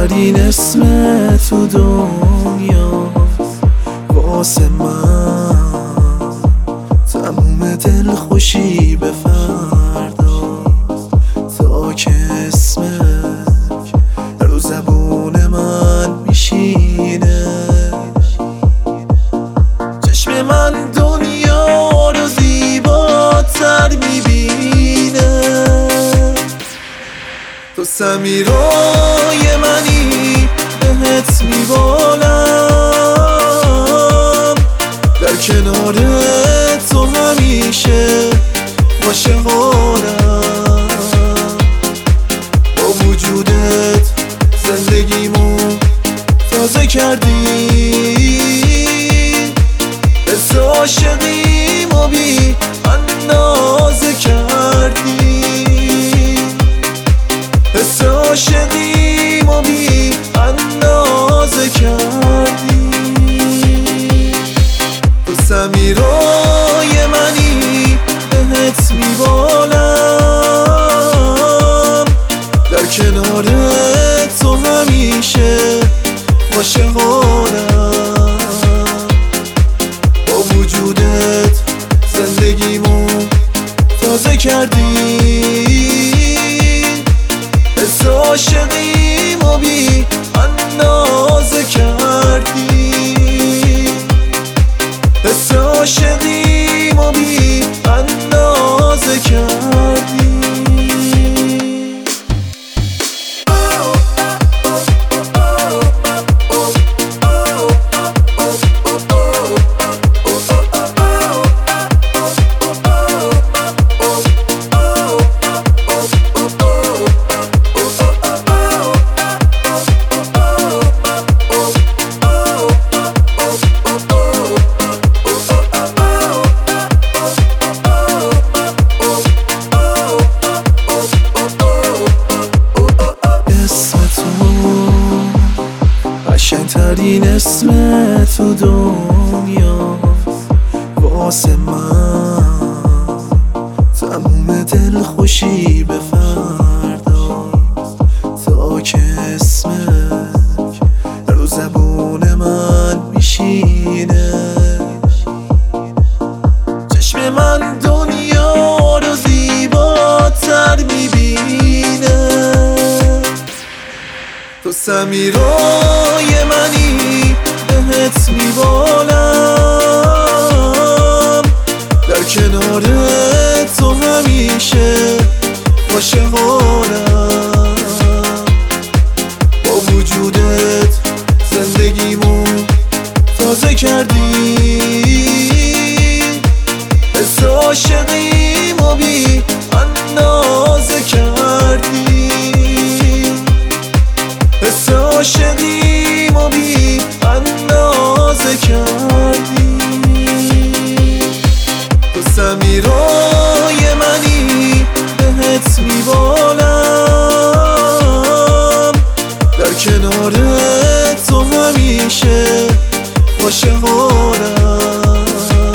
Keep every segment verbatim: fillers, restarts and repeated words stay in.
ترین اسم تو دنیا واسه من، تموم دل خوشی به فردا تا که اسمت رو زبون من میشینه. چشم من دنیا رو زیباتر میبینه، تو سمیرای منی بهت میبالم، در کنار تو همیشه عاشقانم. با وجودت زندگیمو تازه کردی، حس عاشقیمو بی اندازه کردی، حس عاشقیمو بی اندازه کردی. تو سمیرای منی بهت میبالم، در کنار تو همیشه عاشقانم. با وجودت زندگیمو تازه کردی، حس عاشقیمو بی اندازه کردی، حس عاشقیمو بی اندازه کردی. قشنگترین اسم تو دنیا واسه من، تموم دل خوشی به فردا تا که اسمت رو زبون من میشینه. چشم من دنیا رو زیباتر میبینه، تو سمیرای منی بهت میبالم، در کنار تو همیشه عاشقانم. با وجودت زندگیمو تازه کردی، حس عاشقیمو بی اندازه کردی، حس عاشقیمو بی اندازه کردی. تو سمیرای منی بهت میبالم، در کنار تو همیشه عاشقانم.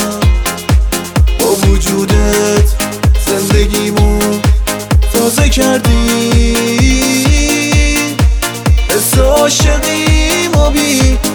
با وجودت زندگیمو تازه کردی، حس عاشقیمو بی